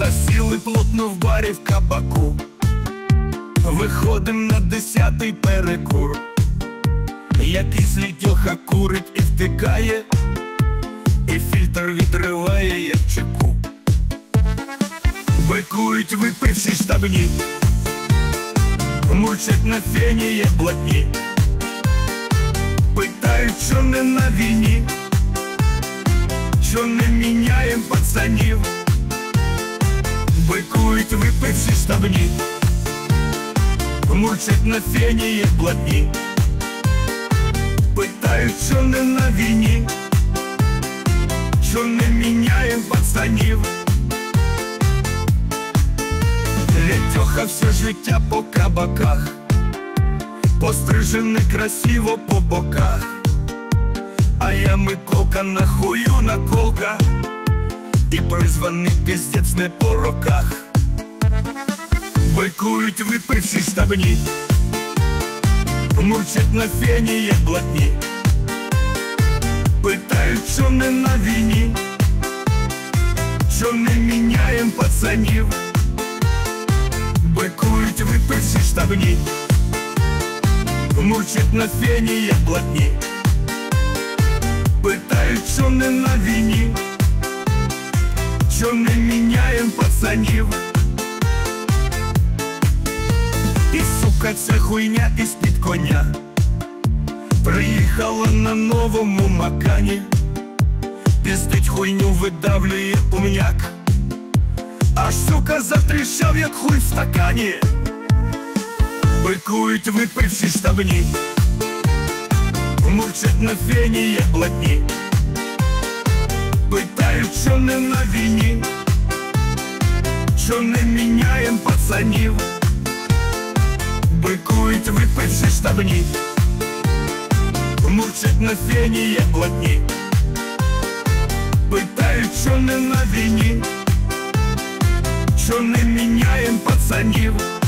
Засіли плотно в барі в кабаку, виходим на 10-й перекур. Якийсь літьоха курить і втикає, і фільтр відриває, як чеку. Бикують випивші штабні, мурчать на фені, як блатні. Питають, що не на війні, що не міняєм пацанів. Бикують випивші штабні, мурчать на фені, як блатні. Питають, що не на війні, що не міняєм пацанів. Летьоха все життя по кабаках, пострижений красиво по боках. А я Миколка, нахую наколка, і призваний піздець не по роках. Бикують випивші штабні, мурчать на фені, як блатні. Питають, що не на війні, що не міняєм пацанів. Бикують випивші штабні, мурчать на фені, як блатні. Питають, що не на війні, що не міняєм пацанів. І сука, це хуйня із-під коня приїхала на новому макані. Піздить хуйню, видавлює умняк, аж сука затріщав, як хуй в стакані. Бикують випивші штабні, мурчать на фені, як блатні. Питають, що не на війні, що не міняєм пацанів. Бикують випивші штабні, мурчать на фені, як блатні. Питають, що не на війні, що не міняєм пацанів.